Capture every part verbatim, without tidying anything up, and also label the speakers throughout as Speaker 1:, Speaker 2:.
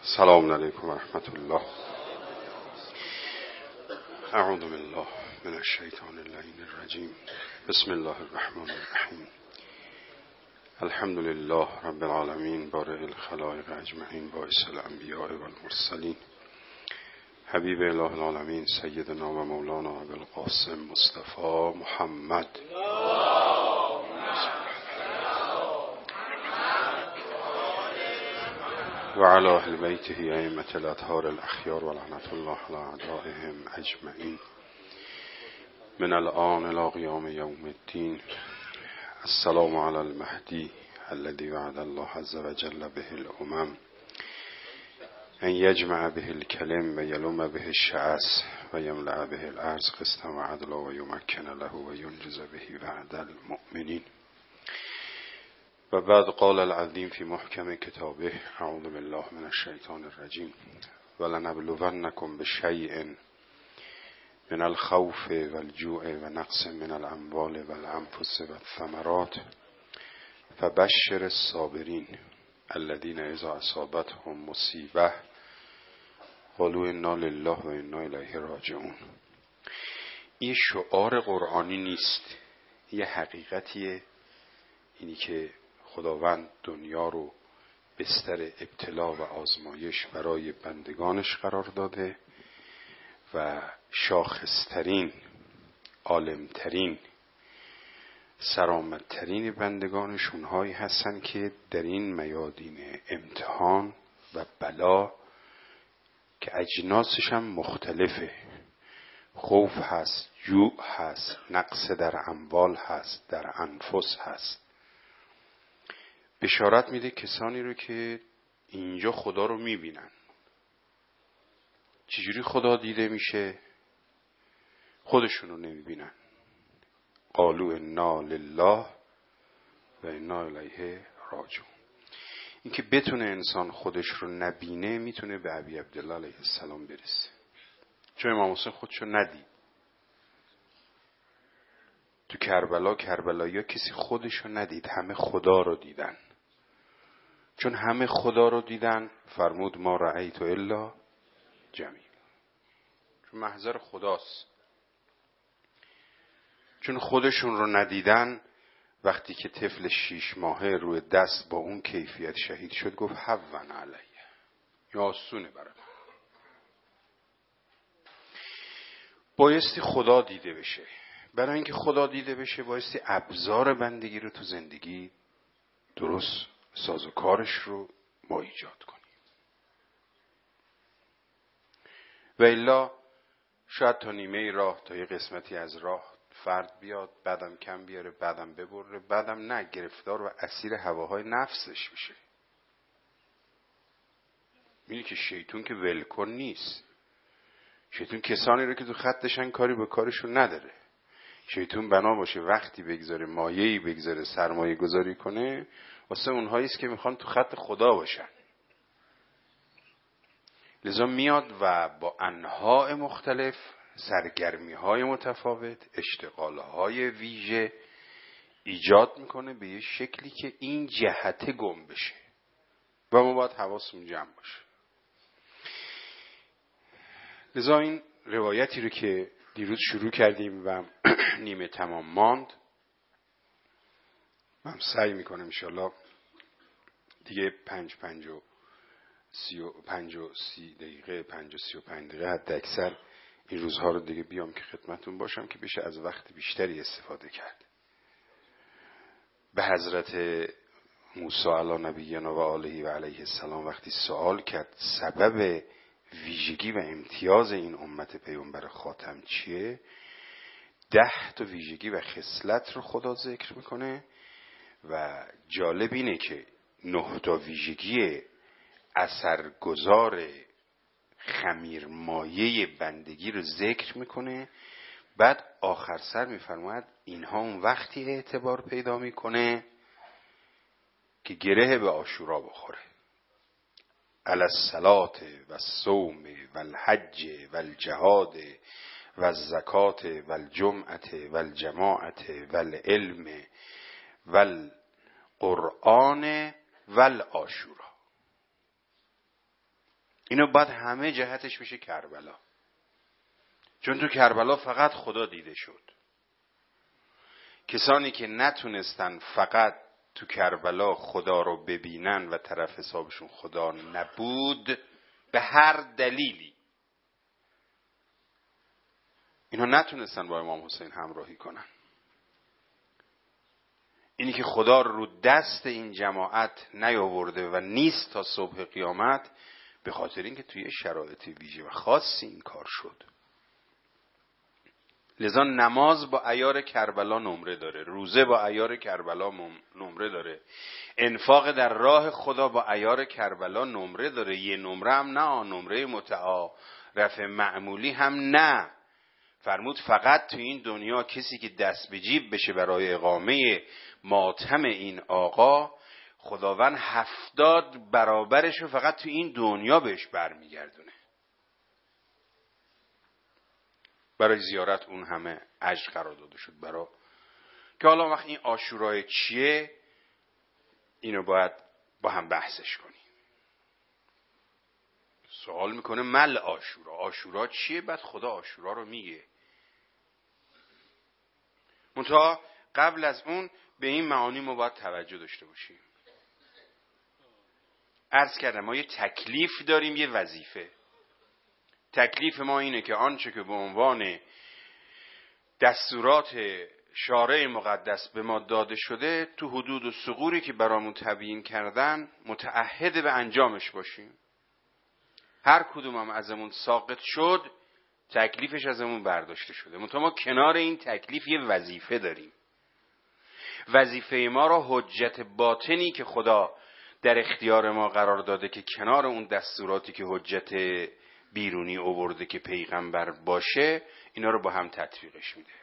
Speaker 1: السلام علیکم و رحمت الله. اعوذ بالله من الشیطان اللعین الرجیم. بسم الله الرحمن الرحیم. الحمد لله رب العالمین بارئ الخلائق اجمعین باعث الانبیاء والمرسلین حبیب اله العالمین سیدنا و مولانا ابوالقاسم مصطفی محمد و علی اهل بیته ائمة الاطهار الاخیار و لعنة الله علی اعدائهم اجمعین من الآن الی قیام یوم الدین. السلام علی المهدی الذی وعد الله عز وجل به الامم ان یجمع به الکلم و یلم به الشعث و یملأ به الارض قسطا و عدلا و یمکن له و ینجز به وعد المؤمنین. و بعد قال العظیم فی محکم کتابه اعوذ بالله من الشیطان الرجیم ولنبلونکم بشیء من الخوف والجوع و نقص من الاموال والانفس والثمرات فبشر الصابرین الذین اذا اصابتهم مصیبه قالوا انا لله و انا الیه راجعون. این شعار قرآنی نیست، یه حقیقتیه، اینی که خداوند دنیا رو بستر ابتلا و آزمایش برای بندگانش قرار داده و شاخصترین، عالمترین، سرآمدترین بندگانش اونهایی هستن که در این میادین امتحان و بلا که اجناسش هم مختلفه، خوف هست، جوع هست، نقص در اموال هست، در انفس هست، بشارت میده کسانی رو که اینجا خدا رو میبینن. چجوری خدا دیده میشه؟ خودشون رو نمیبینن. قالوا انا لله و انا الیه راجعون. این که بتونه انسان خودش رو نبینه میتونه به ابی عبدالله علیه السلام برسه، چون امام حسین خودش رو ندید. تو کربلا کربلایی ها کسی خودش رو ندید، همه خدا رو دیدن. چون همه خدا رو دیدن فرمود ما رأیت الا جمیل، چون محضر خداست. چون خودشون رو ندیدن، وقتی که طفل شیش ماهه روی دست با اون کیفیت شهید شد گفت هون علیه، یا آسونه برای من. بایستی خدا دیده بشه. برای اینکه خدا دیده بشه بایستی ابزار بندگی رو تو زندگی درست سازوکارش رو ما ایجاد کنیم. و الا شاید تا نیمه راه، تا یه قسمتی از راه فرد بیاد، بعدم کم بیاره، بعدم ببره، بعدم نه، گرفتار و اسیر هواهای نفسش میشه. می‌بینی که شیطون که ولکن نیست. شیطون کسانی رو که تو خطشن کاری به کارشون نداره. شیطون بنا باشه وقتی بگذاره، مایه‌ای بگذاره، سرمایه گذاری کنه واسه اونهایی است که میخوان تو خط خدا باشن. لذا میاد و با انواع مختلف، سرگرمی‌های متفاوت، اشتغال‌های ویژه ایجاد میکنه به یه شکلی که این جهت گم بشه و ما باید حواسمون جمع باشه. لذا این روایتی رو که دیروز شروع کردیم و نیمه تمام ماند، من سعی میکنم انشالله دیگه پنج پنج و سی و پنج و سی دقیقه پنج و سی و پنج دقیقه حد اکثر این روزها رو دیگه بیام که خدمتون باشم که بشه از وقت بیشتری استفاده کرد. به حضرت موسی علی نبینا و آله و علیه السلام وقتی سوال کرد سبب ویژگی و امتیاز این امت پیامبر خاتم چیه، ده تا ویژگی و خصلت رو خدا ذکر میکنه و جالب اینه که نه تا ویژگی اثرگذار خمیر مایه بندگی رو ذکر میکنه. بعد آخر سر میفرماید اینها اون وقتی اعتبار پیدا میکنه که گره به عاشورا بخوره. علی الصلاة و الصوم و الحج و الجهاد و الزکات و الجمعة و الجماعة و العلم و القرآن و العاشورا. اینو باید همه جهتش بشه کربلا، چون تو کربلا فقط خدا دیده شد. کسانی که نتونستن فقط تو کربلا خدا رو ببینن و طرف حسابشون خدا نبود به هر دلیلی، اینا نتونستن با امام حسین همراهی کنن. اینی که خدا رو دست این جماعت نیاورده و نیست تا صبح قیامت، به خاطر اینکه توی شرایط ویژه و خاصی این کار شد. لذا نماز با عیار کربلا نمره داره، روزه با عیار کربلا نمره داره، انفاق در راه خدا با عیار کربلا نمره داره. یه نمره هم نه، نمره متعارف معمولی هم نه. فرمود فقط تو این دنیا کسی که دست به جیب بشه برای اقامه ماتم این آقا، خداوند هفتاد برابرش رو فقط تو این دنیا بهش برمیگردونه. برای زیارت اون همه اجر قرار داده شد. برای که حالا وقت این عاشورای چیه، اینو باید با هم بحثش کنیم. سوال میکنه مل عاشورا، عاشورا چیه؟ بعد خدا عاشورا رو میگه. منتها قبل از اون به این معانی ما باید توجه داشته باشیم. عرض کردم ما یه تکلیف داریم، یه وظیفه. تکلیف ما اینه که آنچه که به عنوان دستورات شارع مقدس به ما داده شده تو حدود و ثغوری که برامون تبیین کردن متعهد به انجامش باشیم. هر کدوم هم ازمون ساقط شد تکلیفش ازمون برداشته شده، منتها ما کنار این تکلیف یه وظیفه داریم. وظیفه ما را حجت باطنی که خدا در اختیار ما قرار داده که کنار اون دستوراتی که حجت بیرونی آورده که پیغمبر باشه، اینا رو با هم تطبیقش میده.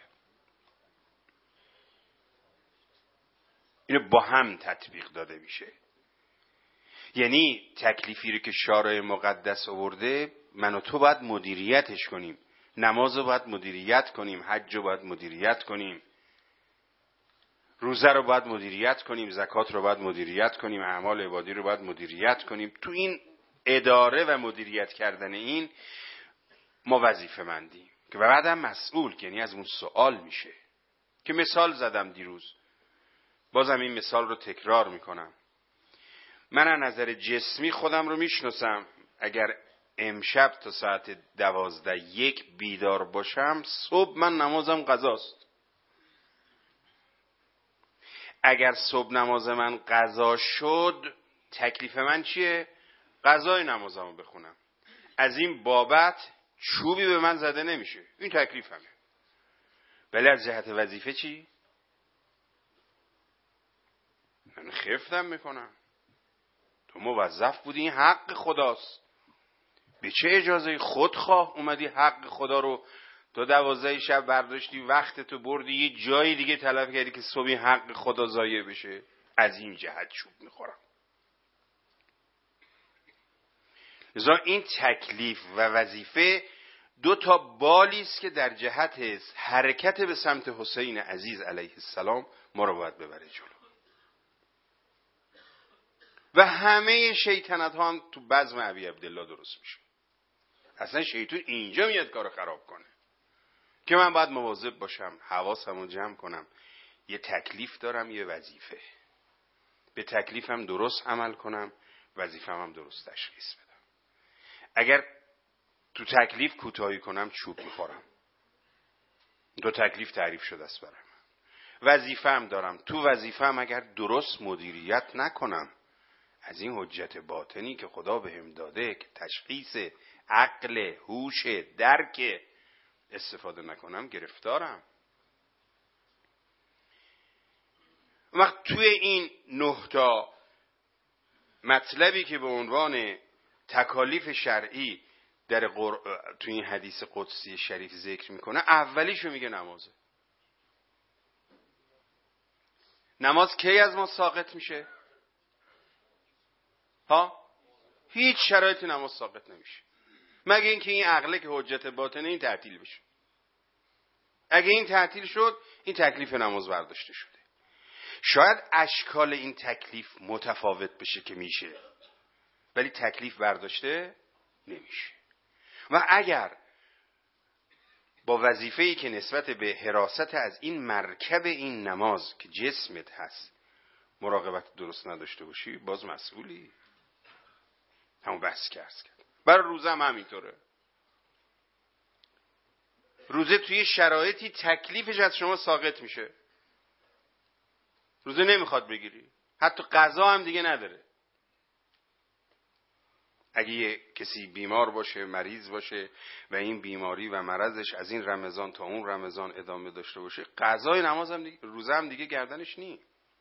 Speaker 1: اینو با هم تطبیق داده میشه. یعنی تکلیفی رو که شارع مقدس آورده من و تو باید مدیریتش کنیم. نماز رو باید مدیریت کنیم، حج رو باید مدیریت کنیم، روزه رو باید مدیریت کنیم، زکات رو باید مدیریت کنیم، اعمال عبادی رو باید مدیریت کنیم. تو این اداره و مدیریت کردن این ما وظیفه مندیم که بعدم مسئول، یعنی از اون سوال میشه. که مثال زدم دیروز، بازم این مثال رو تکرار میکنم. من از نظر جسمی خودم رو میشناسم. اگر امشب تا ساعت دوازده یک بیدار باشم، صبح من نمازم قضاست. اگر صبح نماز من قضا شد، تکلیف من چیه؟ قضای نمازم رو بخونم. از این بابت چوبی به من زده نمیشه، این تکلیفمه. ولی از جهت وظیفه چی؟ من خفتم میکنم. تو موظف بودی، این حق خداست. به چه اجازه خودخواه اومدی حق خدا رو تا دوازده شب برداشتی، وقت تو بردی یه جایی دیگه تلف کردی که صبح حق خدا ضایع بشه؟ از این جهت چوب میخورم. لذا این تکلیف و وظیفه دو تا بالی است که در جهت حرکت به سمت حسین عزیز علیه السلام ما رو باید ببره جلو. و همه شیطنت ها هم تو بزم ابی عبدالله درست میشه. اصلا شیطان اینجا میاد کارو خراب کنه که من باید مواظب باشم، حواسمو جمع کنم. یه تکلیف دارم، یه وظیفه. به تکلیفم درست عمل کنم، وظیفم هم درست تشخیص بدم. اگر تو تکلیف کوتاهی کنم چوب میخورم. دو تکلیف تعریف شده است برام. وظیفه‌ام دارم، تو وظیفه‌ام اگر درست مدیریت نکنم، از این حجت باطنی که خدا بهم داده که تشخیص عقل، هوش، درک، استفاده نکنم، گرفتارم. وقت توی این نه تا مطلبی که به عنوان تکالیف شرعی در قر... توی این حدیث قدسی شریف ذکر میکنه، اولیشو میگه نمازه. نماز کی از ما ساقط میشه؟ ها؟ هیچ شرایطی نماز ساقط نمیشه، مگه اینکه این عقله که حجت باطنه این تعطیل بشه. اگه این تعطیل شد، این تکلیف نماز برداشته شده. شاید اشکال این تکلیف متفاوت بشه که میشه، ولی تکلیف برداشته نمیشه. و اگر با وظیفه‌ای که نسبت به حراست از این مرکب این نماز که جسمت هست مراقبت درست نداشته باشی، باز مسئولی. همون بس کرد کرد. برای روزه هم همینطوره. روزه توی شرایطی تکلیفش از شما ساقط میشه. روزه نمیخواد بگیری، حتی غذا هم دیگه نداره. اگه یه کسی بیمار باشه، مریض باشه و این بیماری و مرضش از این رمضان تا اون رمضان ادامه داشته باشه، قضای نماز هم دیگه، روزه هم دیگه گردنش نی.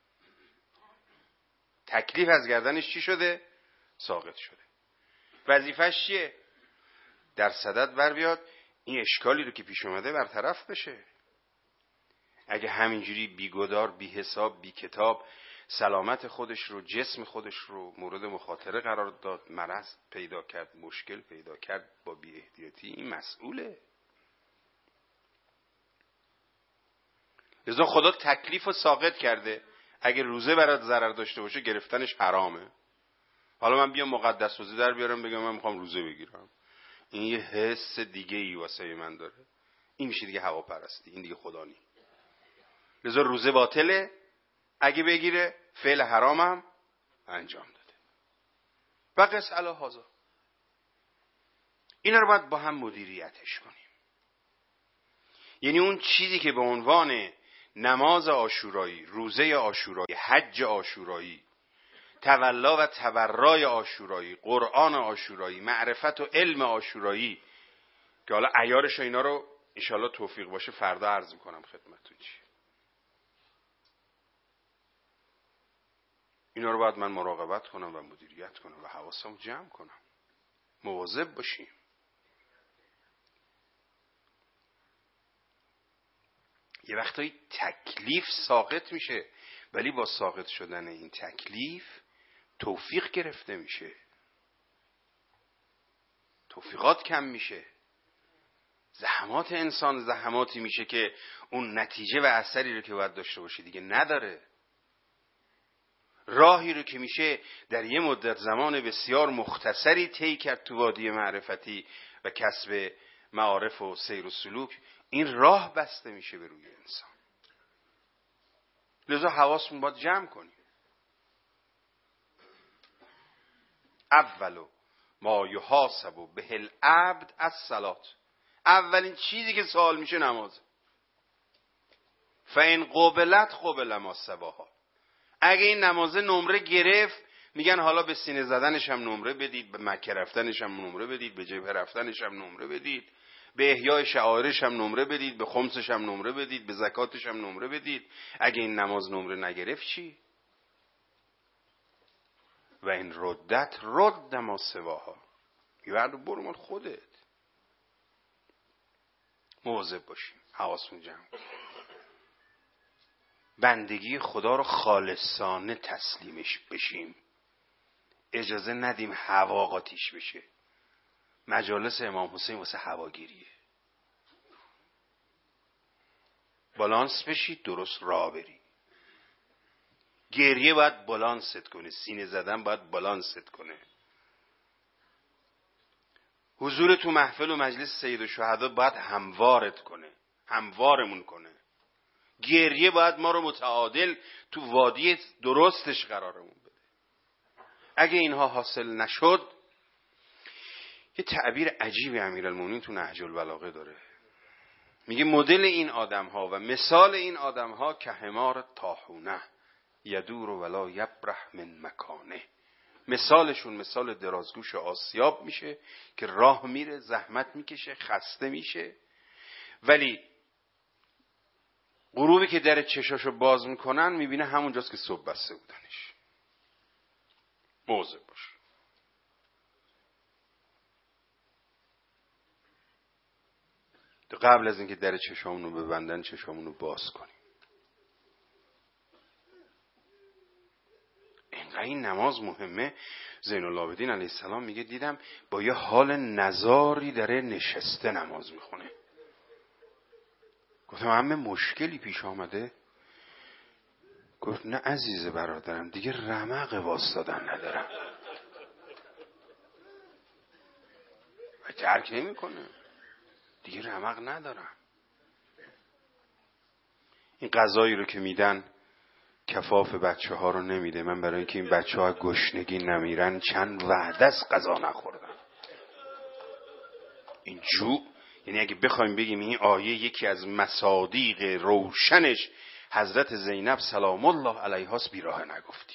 Speaker 1: تکلیف از گردنش چی شده؟ ساقط شده. وظیفش چیه؟ در صدد بر بیاد این اشکالی رو که پیش اومده برطرف بشه. اگه همینجوری بیگدار، بی حساب، بی کتاب سلامت خودش رو، جسم خودش رو مورد مخاطره قرار داد، مرض پیدا کرد، مشکل پیدا کرد با بی احتیاطی، این مسئوله. لذا خدا تکلیف رو ساقط کرده. اگه روزه برات ضرر داشته باشه گرفتنش حرامه. حالا من بیام مقدس روزه در بیارم بگم من میخوام روزه بگیرم، این یه حس دیگه ای واسه من داره. این میشه دیگه هواپرستی، این دیگه خدا نی. لذا روزه باطله اگه بگیره، فعل حرامم انجام داده. و قس علی هذا. اینا رو باید با هم مدیریتش کنیم. یعنی اون چیزی که به عنوان نماز عاشورایی، روزه عاشورایی، حج عاشورایی، تولا و تبرای عاشورایی، قرآن عاشورایی، معرفت و علم عاشورایی که حالا عیارش و اینا رو انشالله توفیق باشه فردا عرض میکنم خدمتتون چی. اینا رو باید من مراقبت کنم و مدیریت کنم و حواسم جمع کنم. مواظب باشیم. یه وقتایی تکلیف ساقط میشه، ولی با ساقط شدن این تکلیف توفیق گرفته میشه، توفیقات کم میشه، زحمات انسان زحماتی میشه که اون نتیجه و اثری رو که باید داشته باشه دیگه نداره. راهی رو که میشه در یه مدت زمان بسیار مختصری طی کرد تو وادی معرفتی و کسب معارف و سیر و سلوک، این راه بسته میشه به روی انسان. لذا حواسمون باید جمع کنیم. اولو ما یحاسب به العبد الصلاة، اولین چیزی که سوال میشه نماز. فإن قبلت قبل ما سواها، اگه این نمازه نمره گرفت میگن حالا به سینه زدنش هم نمره بدید، به مکه رفتنش هم نمره بدید، به جبهه رفتنش هم نمره بدید، به احیای شعائرش هم نمره بدید، به خمسش هم نمره بدید، به زکاتش هم نمره بدید. اگه این نماز نمره نگرفت چی؟ و این ردت رد ما سواها، یه بعد برو مال خودت. مواظب باشیم، حواسمون جمع کنیم، بندگی خدا رو خالصانه تسلیمش بشیم، اجازه ندیم هوا قاطیش بشه. مجالس امام حسین واسه هواگیریه. بالانس بشی، درست راه بری. گریه باید بالانست کنه، سینه زدن باید بالانست کنه. حضور تو محفل و مجلس سید الشهدا باید هموارت کنه، هموارمون کنه. گریه باید ما رو متعادل تو وادی درستش قرارمون بده. اگه اینها حاصل نشد، یه تعبیر عجیبی امیرالمومنین تو نهج البلاغه داره. میگه مدل این آدم ها و مثال این آدم ها که حمار طاحونه یدور ولا یبرح من مکانه. مثالشون مثال درازگوش آسیاب میشه که راه میره، زحمت میکشه، خسته میشه، ولی غروبی که در چشاشو باز میکنن میبینه همونجاست که صبح بسته بودنش. مواظب باش. قبل از اینکه در چشامونو ببندن چشامونو باز کنیم. اینقدر این نماز مهمه. زین العابدین علیه السلام میگه دیدم با یه حال نزاری داره نشسته نماز میخونه. گفتم همه مشکلی پیش آمده؟ گفت نه عزیز برادرم، دیگه رمق واسطادن ندارم. درک نمیکنه. دیگه رمق ندارم. این غذایی رو که میدن کفاف بچه ها رو نمیده. من برای اینکه این بچه ها گشنگی نمیرن چند وعده از غذا نخوردم. این جوع، یعنی اگه بخوایم بگیم این آیه یکی از مصادیق روشنش حضرت زینب سلام الله علیها است، بیراه نگفتیم.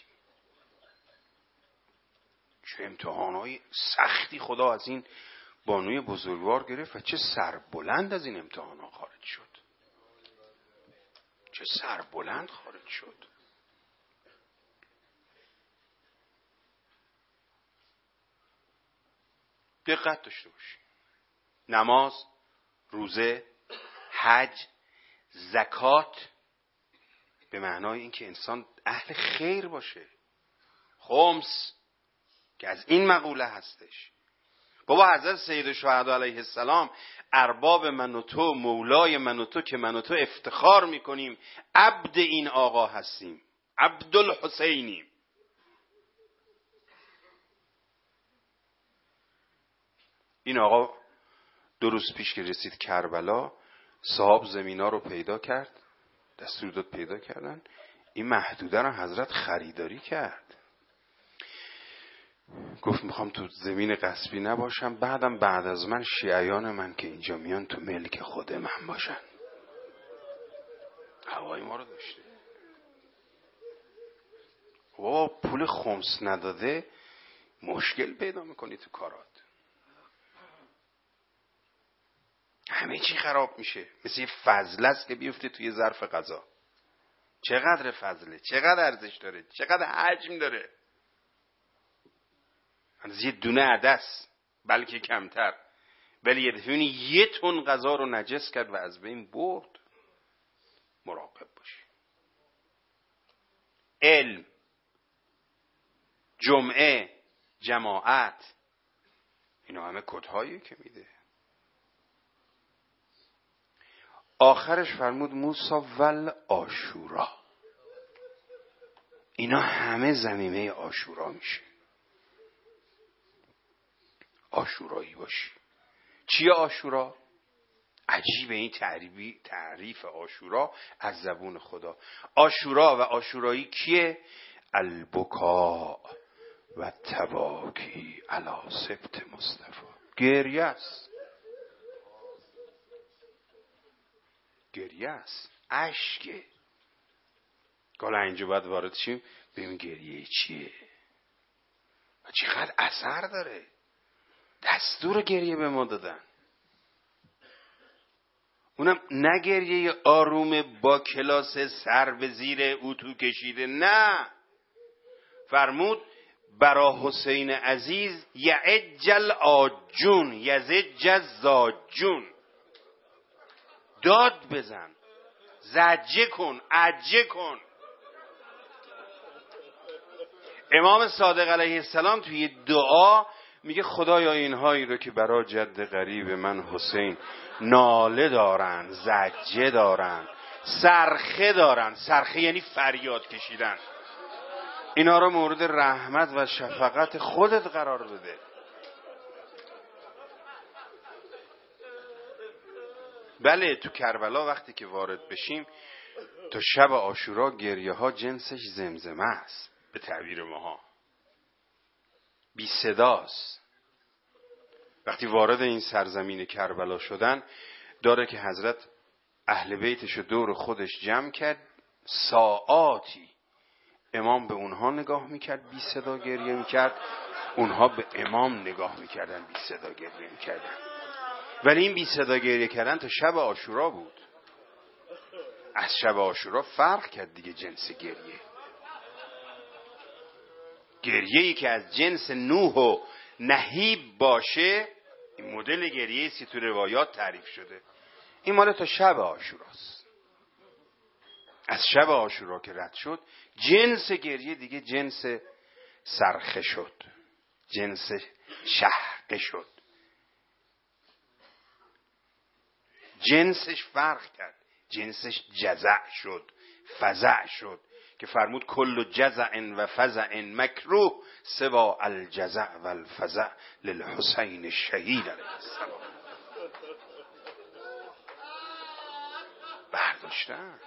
Speaker 1: چه امتحانهای سختی خدا از این بانوی بزرگوار گرفت و چه سربلند از این امتحانها خارج شد. چه سربلند خارج شد. دقت داشته باشید. نماز، روزه، حج، زکات به معنای اینکه انسان اهل خیر باشه. خمس که از این مقوله هستش. بابا حضرت سید الشهدا علیه السلام ارباب من و تو، مولای من و تو که من و تو افتخار میکنیم عبد این آقا هستیم، عبدالحسینیم. این آقا دو روز پیش که رسید کربلا، صاحب زمینا رو پیدا کرد، دستور داد پیدا کردن. این محدوده رو حضرت خریداری کرد. گفت میخوام تو زمین غصبی نباشم، بعدم بعد از من شیعیان من که اینجا میان تو ملک خود من باشن. هوای ما رو داشته. بابا پول خمس نداده مشکل پیدا میکنی تو کارات. همه چی خراب میشه. مثل یه فضله است که بیفته توی ظرف غذا. چقدر فضله، چقدر ارزش داره، چقدر حجم داره. از یه دونه عدس بلکه کمتر، ولی یه دفعه یه تن غذا رو نجس کرد و از بین برد. مراقب باشی. علم، جمعه، جماعت، اینا همه کدهایی که میده. آخرش فرمود موسی ول عاشورا. اینا همه ضمیمه عاشورا میشه. عاشورایی باشی. چیه عاشورا؟ عجیبه این تعریفی تعریف عاشورا از زبون خدا. عاشورا و عاشورایی کیه؟ البکا و تباکی علی سبط مصطفی. گریه است. گریه است. اشکه. حالا اینجا باید وارد شیم ببین گریه چیه و چقدر اثر داره. دستور گریه به ما دادن. اونم نه گریه آروم با کلاس سر به زیر اتو کشیده، نه. فرمود برا حسین عزیز یعجل آجون یزج الزاجون. داد بزن، زجه کن، عجه کن. امام صادق علیه السلام توی دعا میگه خدایا اینهایی رو که برای جد غریب من حسین ناله دارن، زجه دارن، صرخه دارن، صرخه یعنی فریاد کشیدن، اینا رو مورد رحمت و شفقت خودت قرار بده. بله تو کربلا وقتی که وارد بشیم تا شب عاشورا گریه ها جنسش زمزمه است به تعبیر ماها، بی صداست. وقتی وارد این سرزمین کربلا شدن داره که حضرت اهل بیتشو دور خودش جمع کرد، ساعاتی امام به اونها نگاه میکرد بی صدا گریه میکرد، اونها به امام نگاه میکردن بی صدا گریه میکردن. ولی این بی صدا گریه کردن تا شب عاشورا بود. از شب عاشورا فرق کرد دیگه جنس گریه. گریه‌ای که از جنس نوح و نهیب باشه، این مدل گریه سی تو روایات تعریف شده، این مال تا شب عاشوراست. از شب عاشورا که رد شد جنس گریه دیگه جنس صرخه شد، جنس شهقه شد، جنسش فرق کرد، جنسش جزع شد، فزع شد، که فرمود کل جزع و فزع مکروه سوا الجزع و الفزع للحسین الشهید علیه السلام. برداشتن.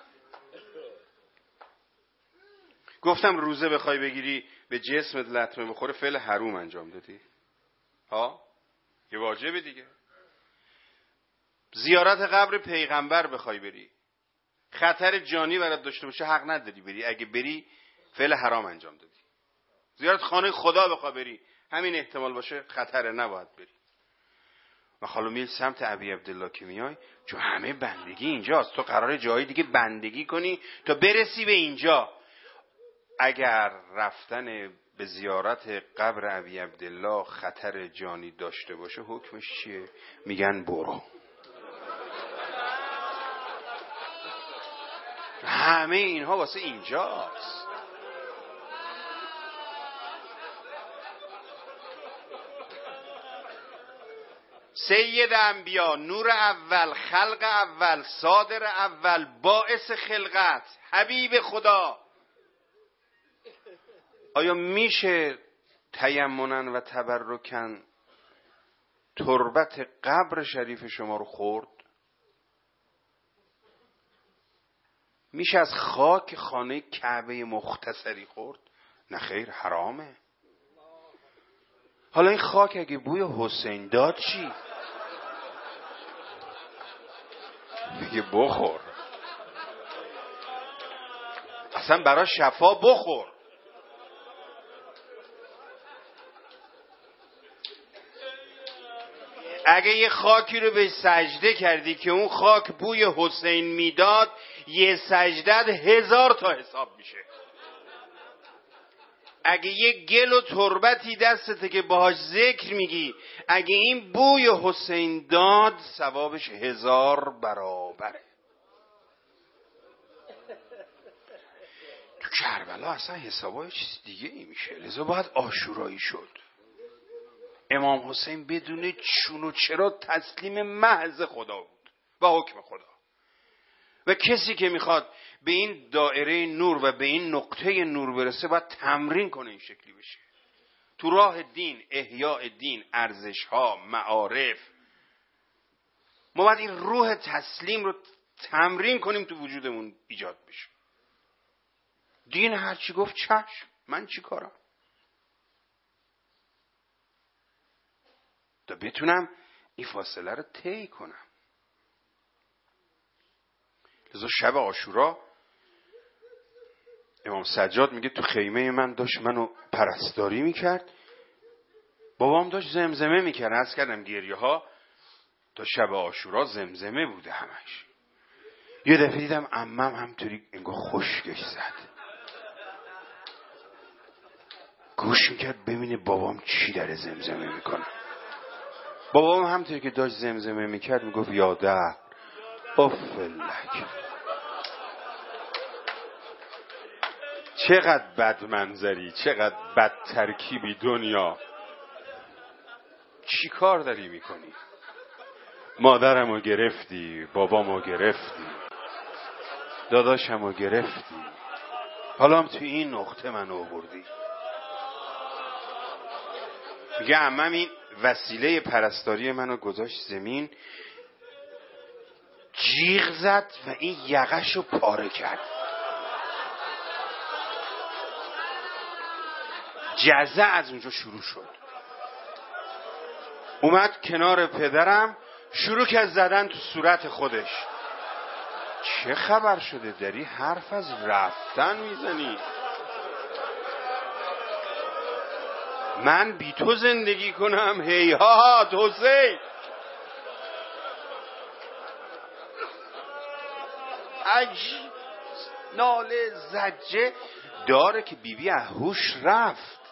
Speaker 1: گفتم روزه بخوای بگیری به جسمت لطمه بخوره فعل حروم انجام دادی. ها؟ یه واجبه دیگه. زیارت قبر پیغمبر بخوای بری خطر جانی برات داشته باشه حق نداری بری، اگه بری فعل حرام انجام دادی. زیارت خانه خدا بخوای بری همین احتمال باشه خطره، نباید بری. و حالا میل سمت ابی عبدالله که میای، چون همه بندگی اینجاست، تو قراره جایی دیگه بندگی کنی تا برسی به اینجا. اگر رفتن به زیارت قبر ابی عبدالله خطر جانی داشته باشه حکمش چیه؟ میگن برو. همه اینها واسه اینجاست. سید انبیا، نور اول، خلق اول، صادر اول، باعث خلقت، حبیب خدا. آیا میشه تیمنن و تبرکن تربت قبر شریف شما رو خورد؟ میشه از خاک خانه کعبه مختصری خورد؟ نه خیر، حرامه. حالا این خاک اگه بوی حسین داد چی؟ میگه بخور، اصلا برای شفا بخور. اگه یه خاکی رو به سجده کردی که اون خاک بوی حسین میداد، یه سجدت هزار تا حساب میشه. اگه یه گل و تربتی دستته که باهاش ذکر میگی، اگه این بوی حسین داد ثوابش هزار برابره. تو کربلا اصلا حسابای چیز دیگه ای میشه، لذا باید عاشورایی شد. امام حسین بدون چون و چرا تسلیم محض خدا بود و حکم خدا. و کسی که میخواد به این دایره نور و به این نقطه نور برسه باید تمرین کنه این شکلی بشه. تو راه دین، احیاء دین، ارزش ها، معارف، ما باید این روح تسلیم رو تمرین کنیم تو وجودمون ایجاد بشه. دین هرچی گفت چشم، من چی کارم؟ تا بتونم این فاصله رو طی کنم. لذا شب عاشورا امام سجاد میگه تو خیمه من داشت منو پرستاری میکرد، بابام داشت زمزمه میکرد. عرض کردم گریه ها تا شب عاشورا زمزمه بوده همش. یه دفعه دیدم عمم همطوری انگار خشکش زد، گوش میکرد ببینه بابام چی داره زمزمه میکنه. بابام همطوری که داشت زمزمه میکرد میگفت یاده افلک. چقدر بد منظری، چقدر بد ترکیبی دنیا. چی کار داری میکنی؟ مادرمو گرفتی، بابامو گرفتی، داداشمو گرفتی، حالا هم تو این نقطه من آوردی. میگه عمم این وسیله پرستاری منو گذاشت زمین، جیغ زد و این یقشو پاره کرد. جزع از اونجا شروع شد. اومد کنار پدرم، شروع کرد زدن تو صورت خودش. چه خبر شده داری حرف از رفتن میزنی؟ من بی تو زندگی کنم؟ هیهات حسین. عجیب ناله زجه داره که بیبی از هوش رفت.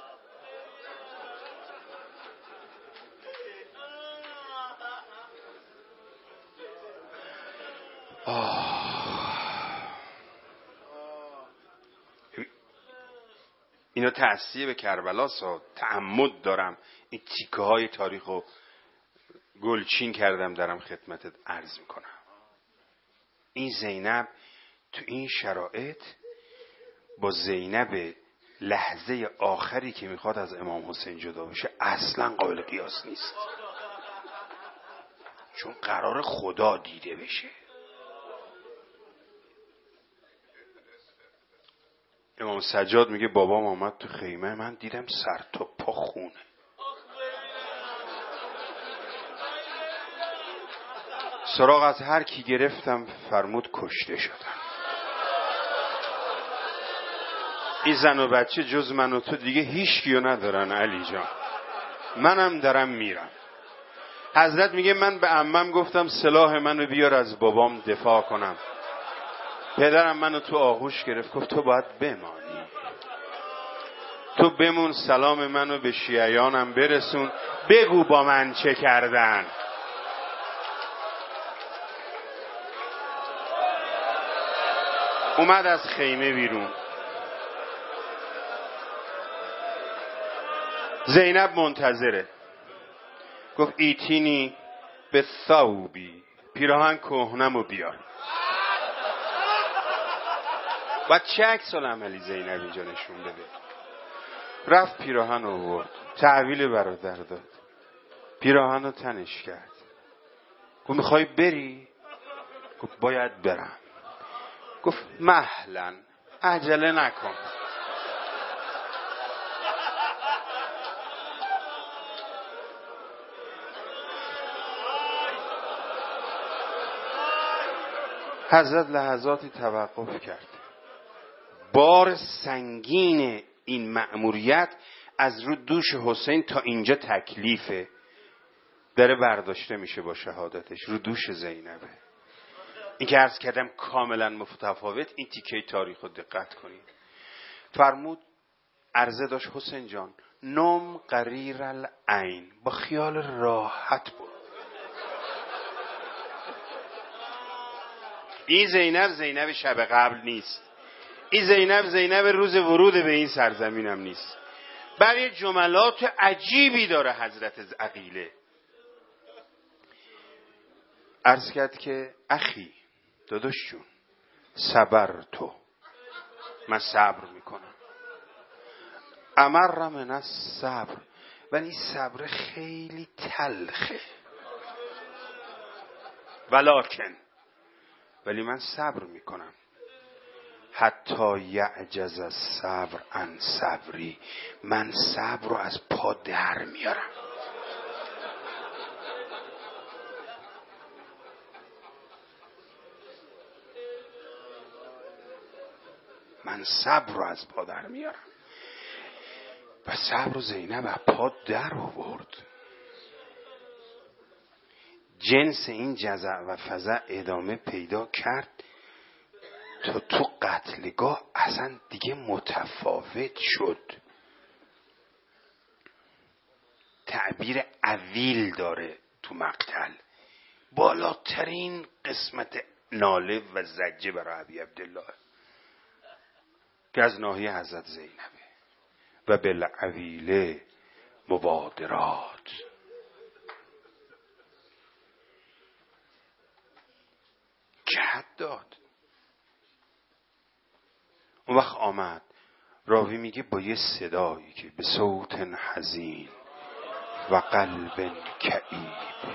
Speaker 1: اینا تأثیر به کربلا سا تعمد دارم این تیکه های تاریخ رو گلچین کردم دارم خدمتت عرض میکنم. این زینب تو این شرایط با زینب لحظه آخری که میخواد از امام حسین جدا بشه اصلا قابل قیاس نیست، چون قرار خدا دیده بشه. امام سجاد میگه بابام آمد تو خیمه، من دیدم سر تا پا خونه. سراغ از هر کی گرفتم فرمود کشته شدم. این زن و بچه جز من و تو دیگه هیچ کیو ندارن علی جان، منم دارم میرم. حضرت میگه من به عمم گفتم سلاح منو بیار از بابام دفاع کنم. پدرم منو تو آغوش گرفت گفت تو باید بمانی، تو بمون سلام منو به شیعیانم برسون، بگو با من چه کردن. اومد از خیمه بیرون. زینب منتظره. گفت ایتینی به ثوبی، پیراهن کهنمو بیار. و چه عکس العملی زینب اینجا نشون بده. رفت پیراهن رو آورد، تحویل برادر داد، پیراهن رو تنش کرد. گفت میخوای بری؟ گفت باید برم. گفت مهلا، عجله نکن. حضرت لحظاتی توقف کرد. بار سنگین این مأموریت از رو دوش حسین تا اینجا تکلیفه، داره برداشته میشه با شهادتش رو دوش زینبه. این که عرض کردم کاملا متفاوت. این تیکه تاریخ رو دقت کنید. فرمود عرضه داشت حسین جان نم قریر العین، با خیال راحت بود. این زینب زینب شب قبل نیست. این زینب زینب روز ورود به این سرزمینم نیست. برای جملات عجیبی داره حضرت عقیله. عرض کرد که اخی، داداش جون، صبر تو، من صبر میکنم. امر من الصبر، ولی صبر خیلی تلخه. ولکن، ولی من صبر میکنم. حتی یعجز الصبر عن صبری، من صبر رو از پا در میارم. من صبر رو از پا در میارم. و صبر رو زینب از پا در آورد. جنس این جزع و فزع ادامه پیدا کرد تا تو قتلگاه اصلا دیگه متفاوت شد. تعبیر اویل داره تو مقتل. بالاترین قسمت ناله و زجه برای ابی عبدالله که از ناحیه حضرت زینبه. و بالعویله مبادرات. که حد داد. اون وقت آمد راوی میگه با یه صدایی که به صوت حزین و قلب کئیب،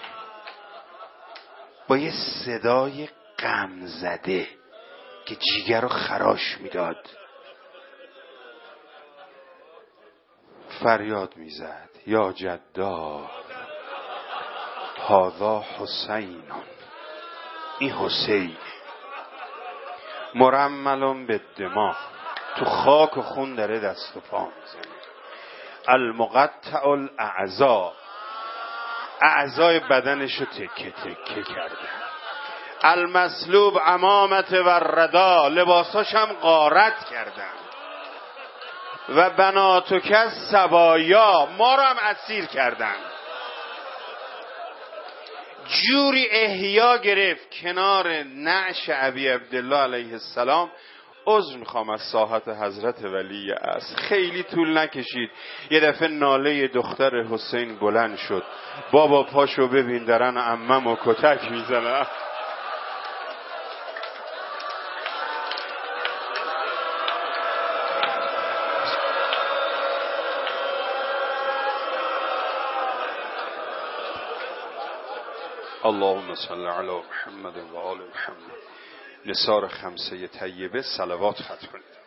Speaker 1: با یه صدای غم زده که جیگر رو خراش میداد، فریاد میزد یا جدا هذا حسین، این حسین مرمل به دماغ، تو خاک و خون داره دست و پا میزنه. المقطع الاعضاء، اعضای بدنش رو تکه تکه کرده. المسلوب امامت و ردا، لباساش هم غارت کردن. و بناتک سبایا، ما رو هم اسیر کردن. جوری احیا گرفت کنار نعش ابی عبدالله علیه السلام. عذر میخوام از ساحت حضرت ولی عصر، خیلی طول نکشید یه دفعه ناله دختر حسین بلند شد. بابا پاشو ببین درن عمم و کتک میزنه. اللهم صل علی محمد و آل محمد. نثار خمسه طیبه صلوات ختم کنید.